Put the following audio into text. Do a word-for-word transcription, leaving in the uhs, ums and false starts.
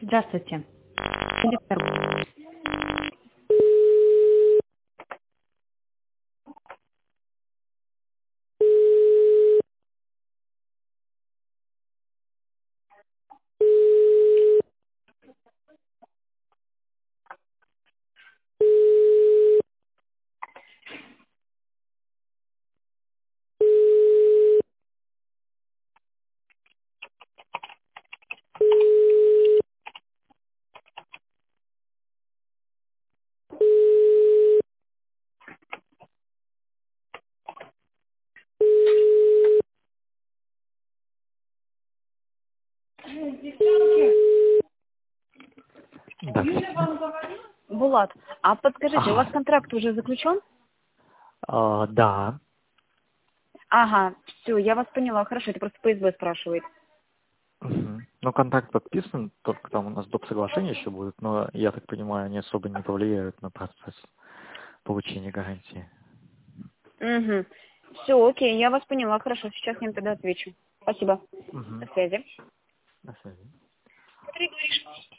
Здравствуйте. Директор. Да, Кристина. Булат, а подскажите, у вас Ага. контракт уже заключен? А, да. Ага, все, я вас поняла. Хорошо, это просто P S B спрашивает. Мгм. Ну, контракт подписан, только там у нас доп. Соглашение еще будет, но, я так понимаю, они особо не повлияют на процесс получения гарантии. Угу. Все, окей, я вас поняла. Хорошо, сейчас я им тогда отвечу. Спасибо. До Угу. связи. До связи.